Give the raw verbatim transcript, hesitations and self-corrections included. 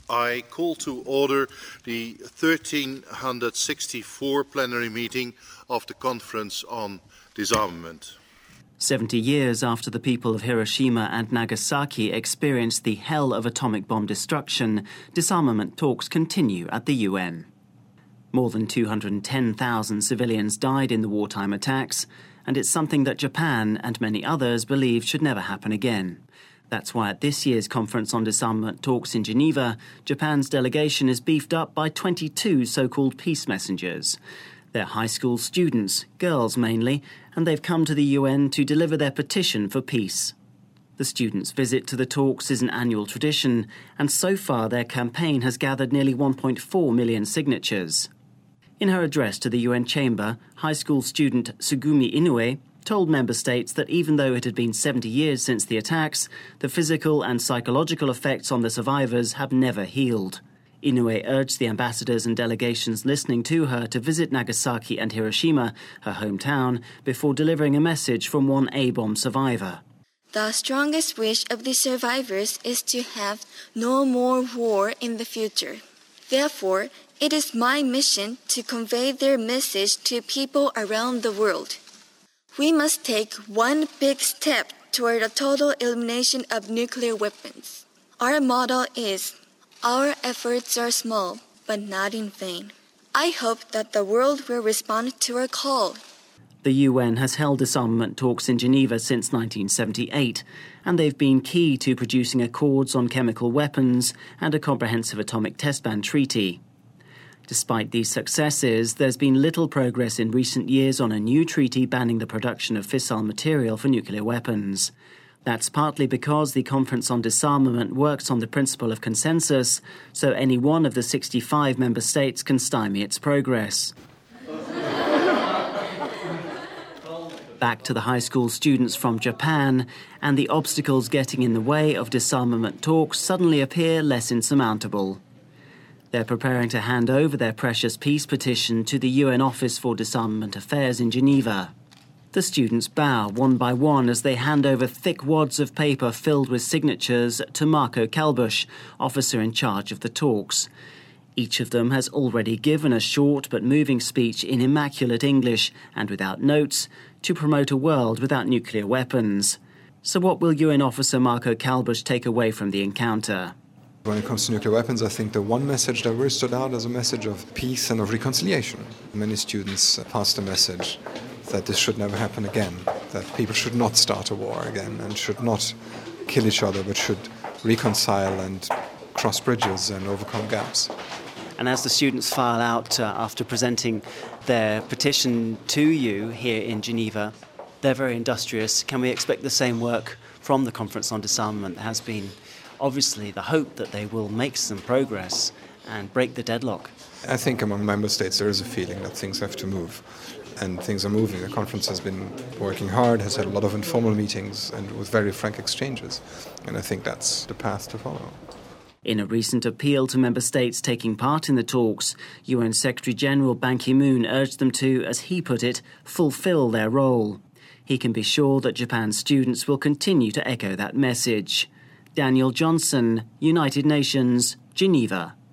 I call to order the one thousand three hundred sixty-fourth plenary meeting of the Conference on Disarmament. Seventy years after the people of Hiroshima and Nagasaki experienced the hell of atomic bomb destruction, disarmament talks continue at the U N. More than two hundred ten thousand civilians died in the wartime attacks, and it's something that Japan and many others believe should never happen again. That's why at this year's Conference on Disarmament talks in Geneva, Japan's delegation is beefed up by twenty-two so-called peace messengers. They're high school students, girls mainly, and they've come to the U N to deliver their petition for peace. The students' visit to the talks is an annual tradition, and so far their campaign has gathered nearly one point four million signatures. In her address to the U N chamber, high school student Tsugumi Inoue told member states that even though it had been seventy years since the attacks, the physical and psychological effects on the survivors have never healed. Inoue urged the ambassadors and delegations listening to her to visit Nagasaki and Hiroshima, her hometown, before delivering a message from one A-bomb survivor. The strongest wish of the survivors is to have no more war in the future. Therefore, it is my mission to convey their message to people around the world. We must take one big step toward a total elimination of nuclear weapons. Our motto is, our efforts are small, but not in vain. I hope that the world will respond to our call. The U N has held disarmament talks in Geneva since nineteen seventy-eight, and they've been key to producing accords on chemical weapons and a comprehensive atomic test ban treaty. Despite these successes, there's been little progress in recent years on a new treaty banning the production of fissile material for nuclear weapons. That's partly because the Conference on Disarmament works on the principle of consensus, so any one of the sixty-five member states can stymie its progress. Back to the high school students from Japan, and the obstacles getting in the way of disarmament talks suddenly appear less insurmountable. They're preparing to hand over their precious peace petition to the U N Office for Disarmament Affairs in Geneva. The students bow one by one as they hand over thick wads of paper filled with signatures to Marco Kalbusch, officer in charge of the talks. Each of them has already given a short but moving speech in immaculate English and without notes to promote a world without nuclear weapons. So what will U N officer Marco Kalbusch take away from the encounter? When it comes to nuclear weapons, I think the one message that really stood out is a message of peace and of reconciliation. Many students passed a message that this should never happen again, that people should not start a war again and should not kill each other, but should reconcile and cross bridges and overcome gaps. And as the students file out uh, after presenting their petition to you here in Geneva, they're very industrious. Can we expect the same work from the Conference on Disarmament? There has been obviously the hope that they will make some progress and break the deadlock. I think among member states there is a feeling that things have to move, and things are moving. The conference has been working hard, has had a lot of informal meetings and with very frank exchanges, and I think that's the path to follow. In a recent appeal to member states taking part in the talks, U N Secretary-General Ban Ki-moon urged them to, as he put it, fulfill their role. He can be sure that Japan's students will continue to echo that message. Daniel Johnson, United Nations, Geneva.